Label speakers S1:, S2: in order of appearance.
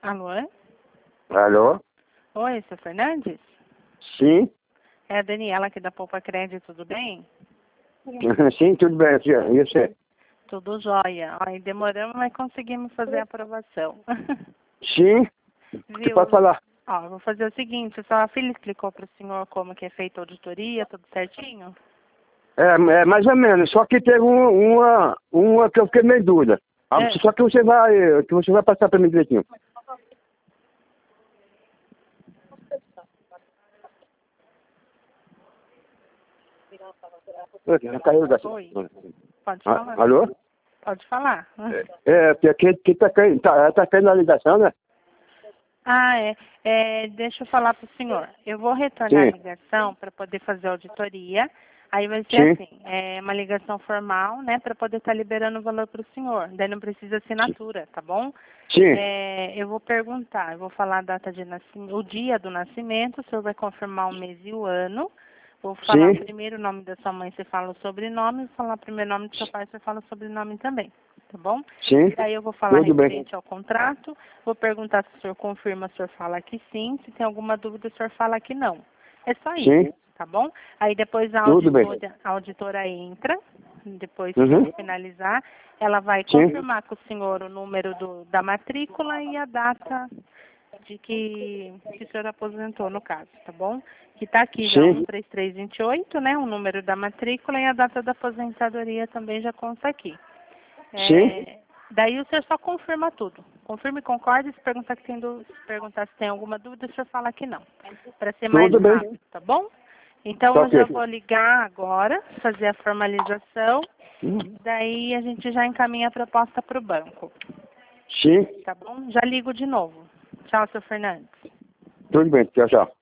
S1: Alô?
S2: Alô?
S1: Oi, seu Fernandes?
S2: Sim?
S1: É a Daniela aqui da Poupa Crédito, tudo bem?
S2: Sim, tudo bem, tia. E você?
S1: Tudo jóia. Aí demoramos, mas conseguimos fazer a aprovação.
S2: Sim? Você pode
S1: Viu?
S2: falar.
S1: Ó, eu vou fazer o seguinte, sua filha explicou para o senhor como que é feita a auditoria, tudo certinho?
S2: É mais ou menos, só que teve uma que eu fiquei meio dúvida.
S1: É.
S2: Só que você vai passar para mim direitinho. Caiu da...
S1: Oi, pode falar.
S2: Alô?
S1: Pode falar.
S2: Porque aqui tá caindo a ligação, né?
S1: Ah, deixa eu falar para o senhor. Eu vou retornar a
S2: Sim,
S1: ligação para poder fazer a auditoria. Aí vai ser
S2: sim,
S1: assim, uma ligação formal, né, para poder estar liberando o valor para o senhor. Daí não precisa assinatura, tá bom?
S2: sim,
S1: Eu vou perguntar, eu vou falar a data de nascimento, o dia do nascimento, o senhor vai confirmar o mês e o ano. Vou falar
S2: sim,
S1: primeiro o nome da sua mãe, você fala o sobrenome. Vou falar primeiro o nome do seu pai, você fala o sobrenome também, tá bom?
S2: sim,
S1: Daí eu vou falar
S2: tudo bem.
S1: referente ao contrato, vou perguntar se o senhor confirma, o senhor fala que sim, se tem alguma dúvida, o senhor fala que não. É só isso,
S2: Sim,
S1: tá bom? Aí depois
S2: tudo bem.
S1: a auditora entra, depois que
S2: Uhum.
S1: finalizar, ela vai
S2: Sim,
S1: confirmar com o senhor o número da matrícula e a data de que o senhor aposentou, no caso, tá bom? Que está aqui já
S2: sim,
S1: 13328, né? O número da matrícula e a data da aposentadoria também já consta aqui.
S2: sim,
S1: Daí o senhor só confirma tudo. Confirma e concorde. Se perguntar, se perguntar se tem alguma dúvida, o senhor fala que não. Para ser mais
S2: tudo bem.
S1: rápido, tá bom? Então
S2: Tá
S1: eu já
S2: ok.
S1: vou ligar agora, fazer a formalização. Daí a gente já encaminha a proposta para o banco.
S2: Sim,
S1: Tá bom? Já ligo de novo. Tchau, seu Fernandes.
S2: tudo bem. Tchau, tchau.